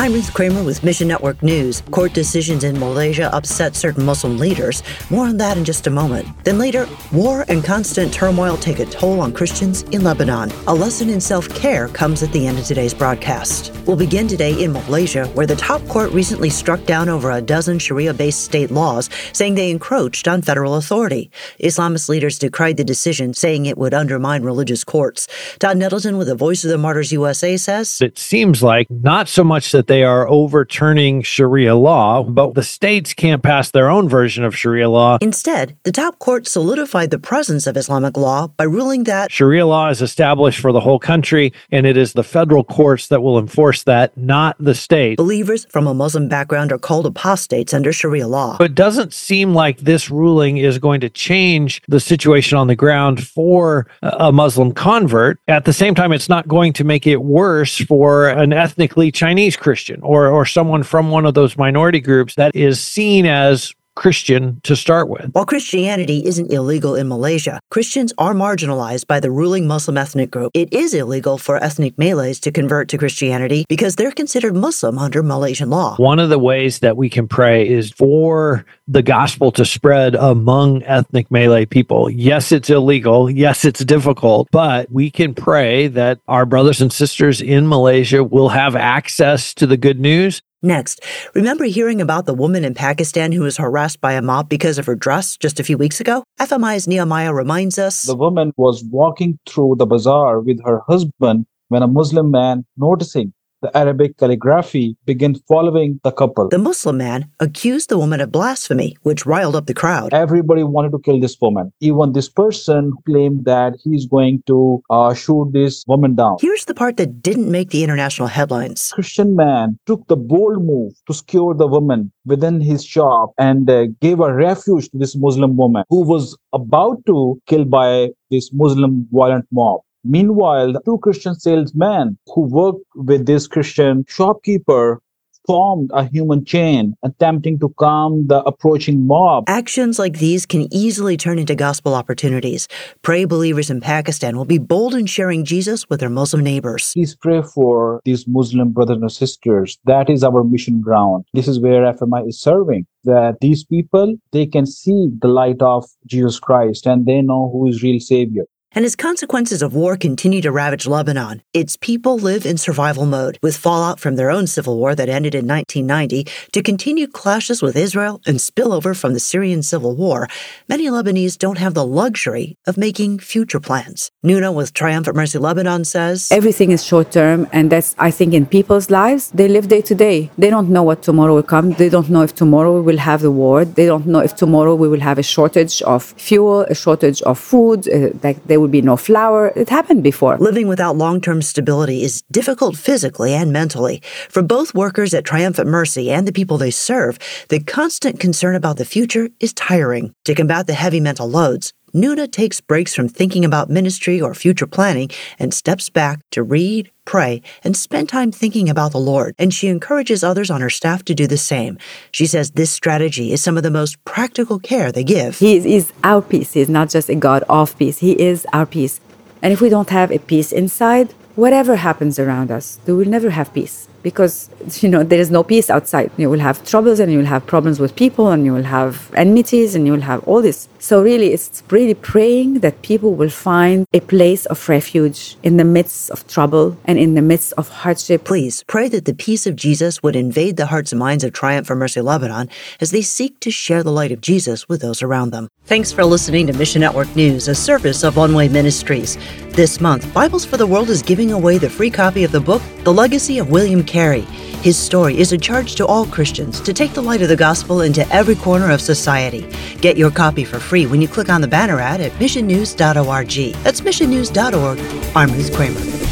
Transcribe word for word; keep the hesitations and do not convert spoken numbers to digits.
I'm Ruth Kramer with Mission Network News. Court decisions in Malaysia upset certain Muslim leaders. More on that in just a moment. Then later, war and constant turmoil take a toll on Christians in Lebanon. A lesson in self-care comes at the end of today's broadcast. We'll begin today in Malaysia, where the top court recently struck down over a dozen Sharia-based state laws, saying they encroached on federal authority. Islamist leaders decried the decision, saying it would undermine religious courts. Todd Nettleton with the Voice of the Martyrs U S A says, it seems like not so much that they are overturning Sharia law, but the states can't pass their own version of Sharia law. Instead, the top court solidified the presence of Islamic law by ruling that Sharia law is established for the whole country, and it is the federal courts that will enforce that, not the state. Believers from a Muslim background are called apostates under Sharia law. It doesn't seem like this ruling is going to change the situation on the ground for a Muslim convert. At the same time, it's not going to make it worse for an ethnically Chinese Christian or, or someone from one of those minority groups that is seen as Christian to start with. While Christianity isn't illegal in Malaysia, Christians are marginalized by the ruling Muslim ethnic group. It is illegal for ethnic Malays to convert to Christianity because they're considered Muslim under Malaysian law. One of the ways that we can pray is for the gospel to spread among ethnic Malay people. Yes, it's illegal. Yes, it's difficult, but we can pray that our brothers and sisters in Malaysia will have access to the good news. Next, remember hearing about the woman in Pakistan who was harassed by a mob because of her dress just a few weeks ago? F M I's Nehemiah reminds us, the woman was walking through the bazaar with her husband when a Muslim man, noticing the Arabic calligraphy, began following the couple. The Muslim man accused the woman of blasphemy, which riled up the crowd. Everybody wanted to kill this woman. Even this person claimed that he's going to uh, shoot this woman down. Here's the part that didn't make the international headlines. Christian man took the bold move to secure the woman within his shop and uh, gave a refuge to this Muslim woman who was about to kill by this Muslim violent mob. Meanwhile, the two Christian salesmen who worked with this Christian shopkeeper formed a human chain, attempting to calm the approaching mob. Actions like these can easily turn into gospel opportunities. Pray believers in Pakistan will be bold in sharing Jesus with their Muslim neighbors. Please pray for these Muslim brothers and sisters. That is our mission ground. This is where F M I is serving. That these people, they can see the light of Jesus Christ and they know who is real Savior. And as consequences of war continue to ravage Lebanon, its people live in survival mode, with fallout from their own civil war that ended in nineteen ninety to continued clashes with Israel and spillover from the Syrian civil war. Many Lebanese don't have the luxury of making future plans. Nuna with Triumphant Mercy Lebanon says, everything is short term, and that's, I think, in people's lives. They live day to day. They don't know what tomorrow will come. They don't know if tomorrow we will have the war. They don't know if tomorrow we will have a shortage of fuel, a shortage of food, uh, like they will be no flour. It happened before. Living without long-term stability is difficult physically and mentally. For both workers at Triumphant Mercy and the people they serve, the constant concern about the future is tiring. To combat the heavy mental loads, Nuna takes breaks from thinking about ministry or future planning and steps back to read, pray, and spend time thinking about the Lord. And she encourages others on her staff to do the same. She says this strategy is some of the most practical care they give. He is, is our peace. He is not just a God of peace. He is our peace. And if we don't have a peace inside, whatever happens around us, we will never have peace. Because, you know, there is no peace outside. You will have troubles and you will have problems with people and you will have enmities and you will have all this. So really, it's really praying that people will find a place of refuge in the midst of trouble and in the midst of hardship. Please pray that the peace of Jesus would invade the hearts and minds of Triumph for Mercy Lebanon as they seek to share the light of Jesus with those around them. Thanks for listening to Mission Network News, a service of One Way Ministries. This month, Bibles for the World is giving away the free copy of the book, The Legacy of William Carey. His story is a charge to all Christians to take the light of the gospel into every corner of society. Get your copy for free when you click on the banner ad at mission news dot org. That's mission news dot org. I'm Ruth Kramer.